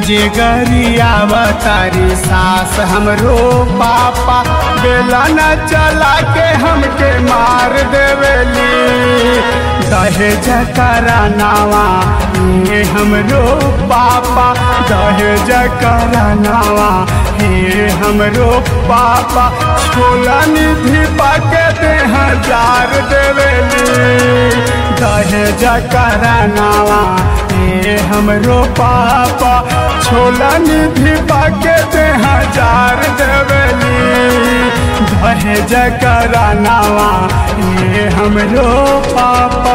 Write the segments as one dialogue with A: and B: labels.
A: रोजे गरियावतारी सास हमरो पापा, बेला न चला के हमके मार देवेली। दहेज करानावा हे हमरो पापा, दहेज करानावा हे हमरो पापा, छोला निधि पाके दे 1000 देवेली। दहेज करानावा हे हमरो पापा, छोला निधि पाके दे 1000 देवेली। दहेज करानावा हे हमरो पापा।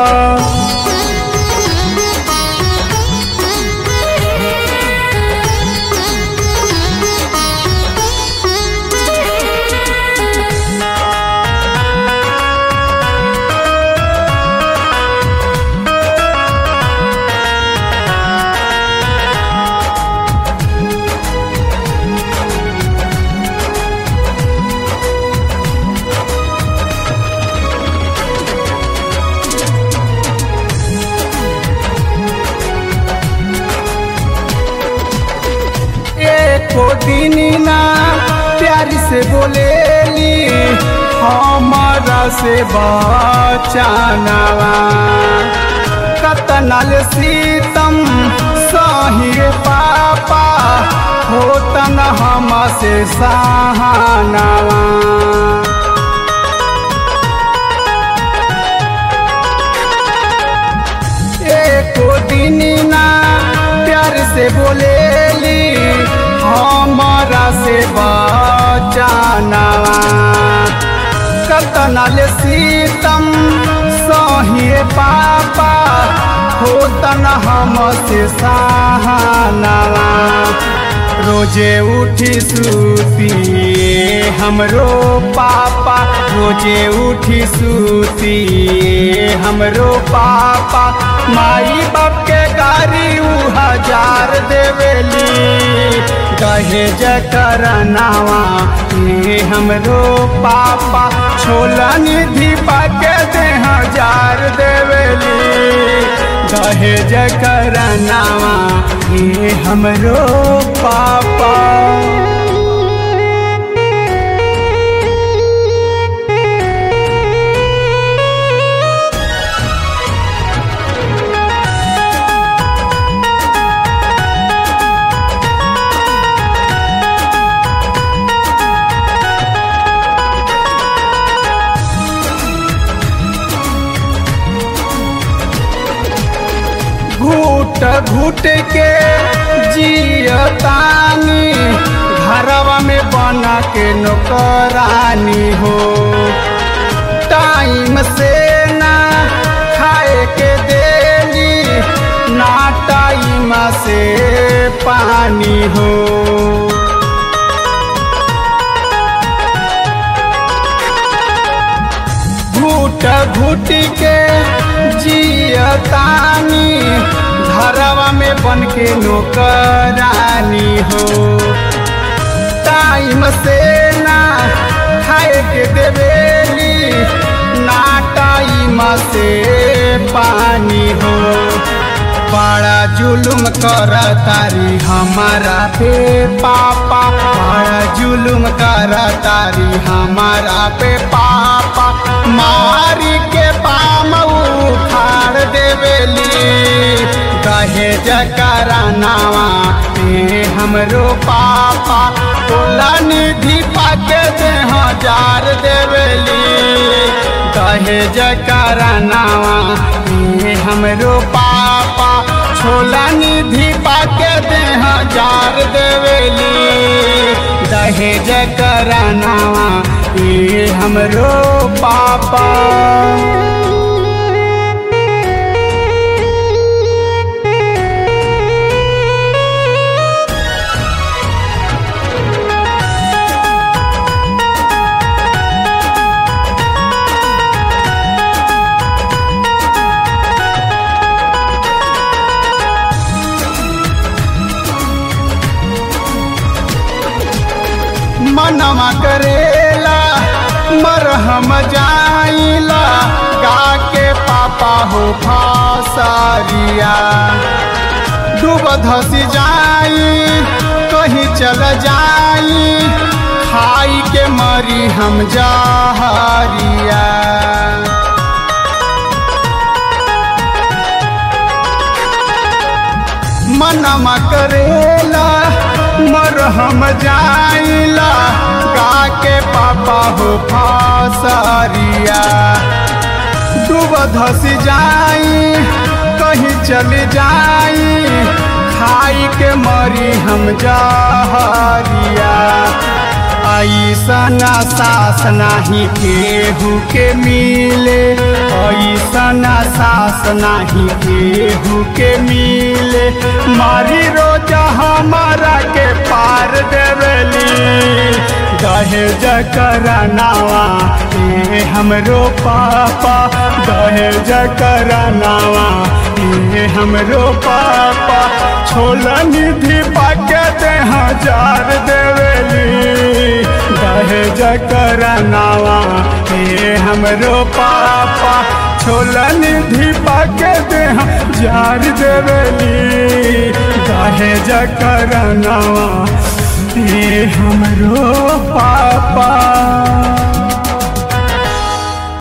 A: एको दिन ना प्यार से बोलेली, हमारा से बचानावा। कतनल सीतम सही पापा, होतन हम से सहानावा। एको दिन ना प्यार से बोलेली, हमारा से बचानावा। कतनल सीतम सही पापा, होतन हम से सहानावा। रोजे उठी सूती हमरो पापा, रोजे उठी सूती हमरो पापा, माई बाप के गारी 1000 देवेली। दहेज करानावा हे हमरो पापा, छोला निधि पाके दे 1000 देवेली। दहेज करानावा हे हमरो पापा। घूट घूट के जियतानी, घरवा में बना के नौकरानी हो। टाइम से ना खाए के देली, ना टाइम से पानी हो। घूट घूट के जियतानी, घरवा में बन के नौकरानी हो। टाइम से ना खाए के देवेली, ना टाइम से पानी हो। बड़ा जुलुम करतारी हमारा पे पापा, बड़ा जुलुम करतारी हमारा पे पापा, मारी के पाम उखाड़ देवेली। दहेज करानावा हे हमरो पापा, छोला निधि पाके दे 1000 देवेली। दहेज करानावा हे हमरो पापा, छोला निधि पाके दे 1000 देवेली। दहेज करानावा हे हमरो पापा। मनवा करेला मरहम जाइला, गा के पापा हो फासरिया। डूब धसी जाई कहीं चल जाई खाई के मरी हम जहरिया। मनमा करेला मर हम जाइला गा के पापा हो फासरिया। डूब धसी जाई कहीं चली जाई खाई के मरी हम जहरिया। ऐसन सास नाही केहू के मिले, ऐसन सास नाही केहू के मिले। मारी रोज हमारा के पार देवली दहेज करनावा ए हमरो पापा, दहेज करनावा ए हमरो पापा। छोला निधि पाके दे 1000 देवली दहेज करनावा ए हमरो पापा। छोला निधि पाके दे 1000 देवली दहेज करनावा ए हमरो पापा।